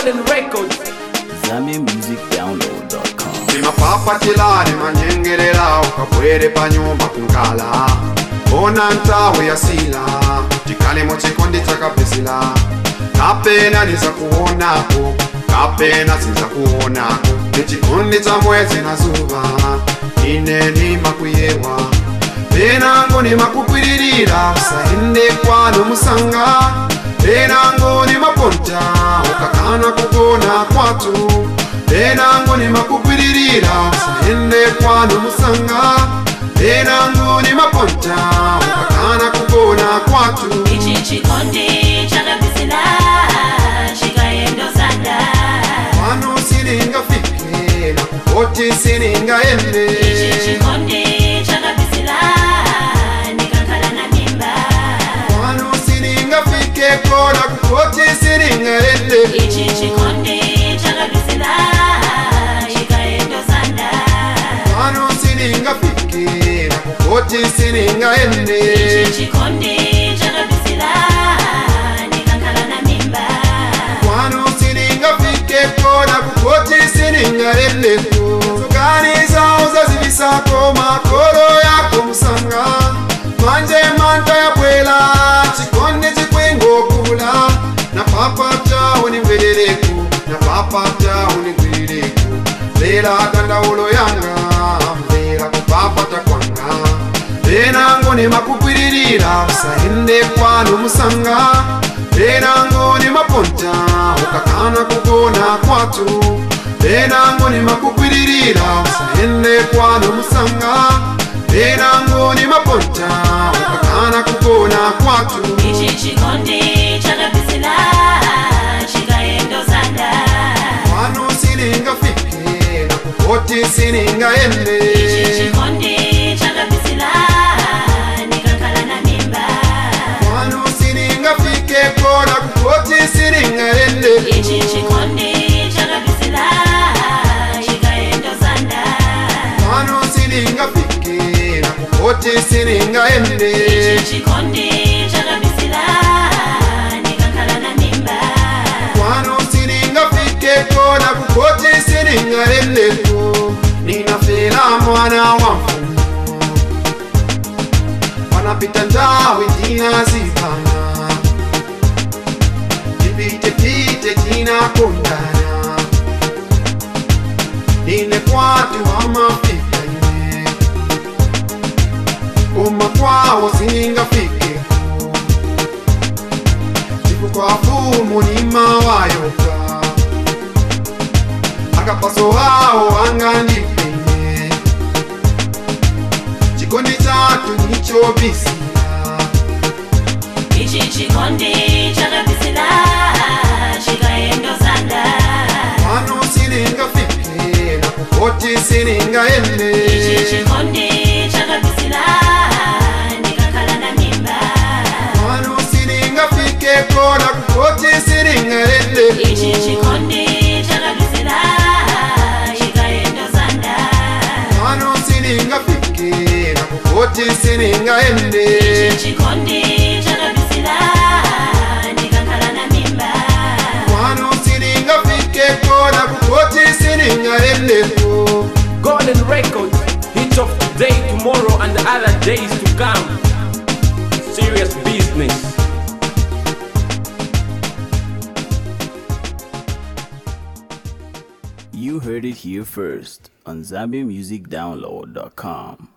Golden Records. ZambianMusicDownload.com. Nimapapatila nimanyengerera ukabwere panyumba kunkala ona ntawe yasila tikale mochikondi chakapesila kapena niza kuonako kapena sinza kuonako nechikondi cha mwezi na zuva ine nimakuyewa penango nimakupiririra sainde kwano musanga penango nimaponta ukakana kugona kwatu penango nimakupiririra sainde kwano musanga penango nimaponta ukakana kugona kwatu ichi chikondi chakapesila chikaendo sanda wano sininga fike na kukoti sininga ende ichi chikondi chakapesila nikankala na mimba wano sininga fike kona kukoti sininga ende ichi chikondi chakapesila chikaendo sanda wano sininga fike na kukoti sininga ende ichi chikondi chakapesila nikankala na mimba wano sininga fike kona kukoti sininga ende sukani zao zazibisako makolo yako musanga manje manta ya bwela chikondi chikwengokula na papa chao ni mbeleleku na papa chao ni mbeleleku lela kandaulo yanga lela kupapa takwanga penango ni makupiririra sainde kwano musanga penango ni maponta ukakana kugona kwatu penango ni makupiririra sainde kwano musanga penango ni maponta ukakana kugona kwatu ichi chikondi chakapesila chikaendo sanda wano sininga fike na kukoti sininga ende ichi chikondi chakapesila nikankala na mimba wano sininga fike kona kukoti sininga ende ichi chikondi chakapesila chikaendo sanda wano sininga fike na kukoti sininga ende ichi chikondi chakapesila nikankala na mimba wano sininga fike kona kukoti sininga ende ninafela mwana wa mfumu wanapita ntawe tinazipana tipitepite tinakondana nine kwatu amafika ine uma kwawo siningafikeku tipu kwa fumu nimawayoka akapaso hao angandipenye chikondi chatu nicho bisila ichi chikondi chakapesila chikaendo sanda wano sininga fike na kukoti sininga ende ichi chikondi chakapesila nikankala na mimba wano sininga fike kona kukoti sininga ende ichi chikondi chakapesila chikaendo sanda wano sininga fike na kukoti sininga ende ichi chikondi chakapesila nikankala na mimba wano sininga fike kona kukoti sininga ende Golden Records. Hit of today, tomorrow, and the other days to come. Serious business. You heard it here first on ZambianMusicDownload.com.